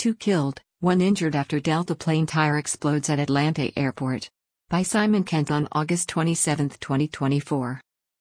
2 killed, 1 injured after Delta plane tire explodes at Atlanta Airport. By Simon Kent on August 27, 2024.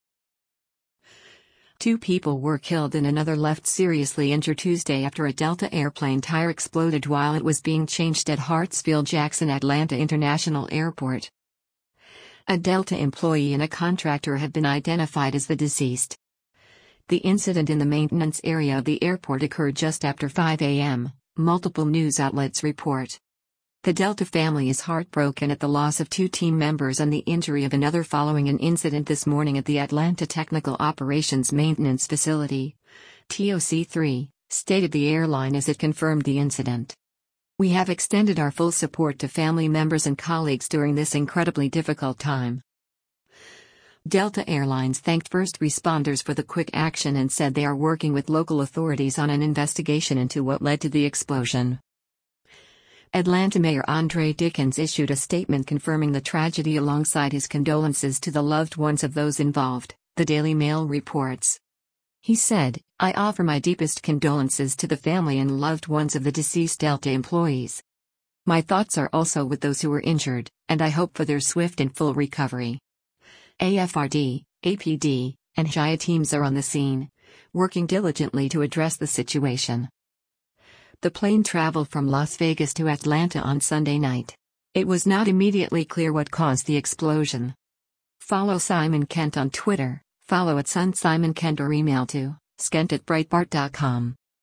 2 people were killed and another left seriously injured Tuesday after a Delta airplane tire exploded while it was being changed at Hartsfield-Jackson Atlanta International Airport. A Delta employee and a contractor have been identified as the deceased. The incident in the maintenance area of the airport occurred just after 5 a.m., multiple news outlets report. The Delta family is heartbroken at the loss of 2 team members and the injury of another following an incident this morning at the Atlanta Technical Operations Maintenance Facility. TOC3 stated the airline as it confirmed the incident. "We have extended our full support to family members and colleagues during this incredibly difficult time." Delta Airlines thanked first responders for the quick action and said they are working with local authorities on an investigation into what led to the explosion. Atlanta Mayor Andre Dickens issued a statement confirming the tragedy alongside his condolences to the loved ones of those involved, the Daily Mail reports. He said, "I offer my deepest condolences to the family and loved ones of the deceased Delta employees. My thoughts are also with those who were injured, and I hope for their swift and full recovery." AFRD, APD, and HIA teams are on the scene, working diligently to address the situation. The plane traveled from Las Vegas to Atlanta on Sunday night. It was not immediately clear what caused the explosion. Follow Simon Kent on Twitter, follow @SunSimonKent or email to skent@breitbart.com.